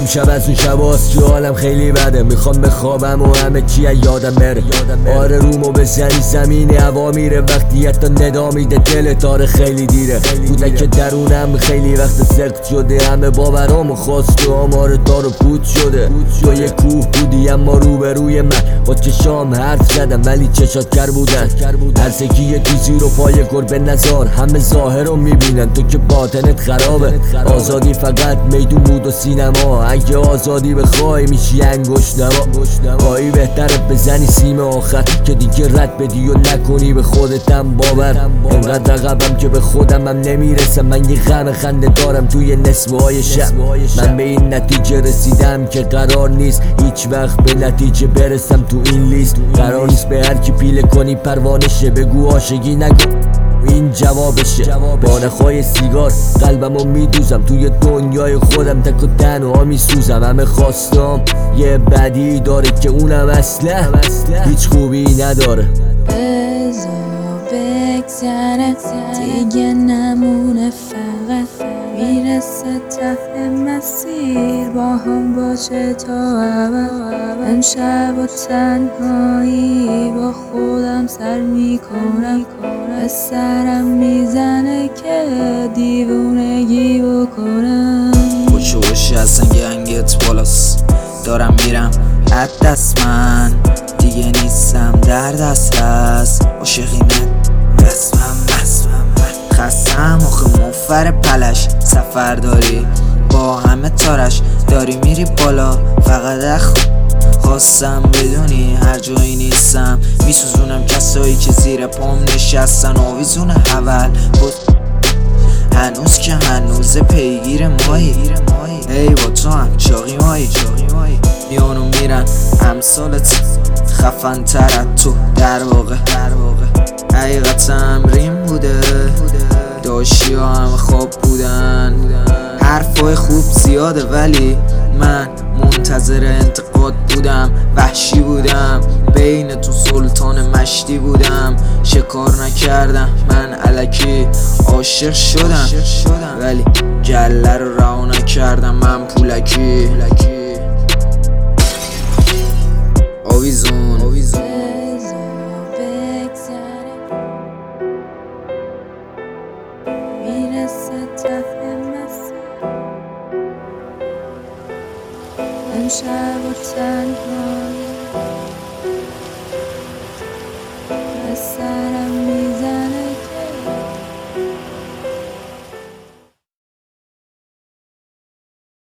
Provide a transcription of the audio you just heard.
امشب از اون شباست که حالم خیلی بده، میخوام بخوابم و همه چی یادم بره. آره رومو بزنی زمین هوا میره، وقتی حتی ندا میده دلت آره خیلی دیره. کودک درونم خیلی وقت سخت شده، همه باورامو خواست و آمار دار و پود شده. تو یه کوه بودی اما روبروی من، با چشام حرف زدم ولی چشات کر بودن. هر سکی یه تیزی رو پای گربه نزار، همه ظاهر رو میبینن تو که باطنت خرابه. آزادی فقط میدون بود و سینما، اگه آزادی بخوای میشی انگشت نما. گاهی بهتره بزنی سیم آخر که دیگه رد بدی و نکنی به خودتم باور. انقدر رقبم که به خودم هم نمیرسم، من یه غم خنده دارم توی نصفه های شب. من به این نتیجه رسیدم که قرار نیست هیچ وقت به نتیجه برسم تو این لیست. قرار نیست به هر کی پیله کنی پروانه شه، بگو عاشقی نگو این جوابشه. با نخای سیگار قلبمو میدوزم، توی دنیای خودم تک و تنها میسوزم. همه خواستم یه بدی داره که اونم اصلا هیچ خوبی نداره. بذار بگذره دیگه نمونه، فقط میرسه ته مسیر با هم باشه تا ابد. امشب و تنهایی با خودم سر میکنم، به سرم میزنه که دیوونگی بکنم. خوش از گنگت بالاست، دارم میرم از دست، من دیگه نیستم در دست هست. عاشقی رسمم خستم آخه مفر پلش. سفر داری با همه تارش، داری میری بالا فقط خواستم بدونی هر جایی نیستم. میسوزونم کسایی که زیر پام نشستن، آویزون حول هنوز که هنوز پیگیر مایی. ای با تو هم چاقی مایی، میانو میرن امثالت خفن تر تو. در واقع حقیقت تمرین بوده، داشتی ها هم خواب بودن. حرفای خوب زیاده ولی من منتظر انتقاد بودم. وحشی بودم بین تو سلطان مشتی بودم، شکار نکردم من الکی عاشق شدم ولی گله رو رها نکردم من پولکی. آویزون میرسه ته مسیر، امشب و تنهایی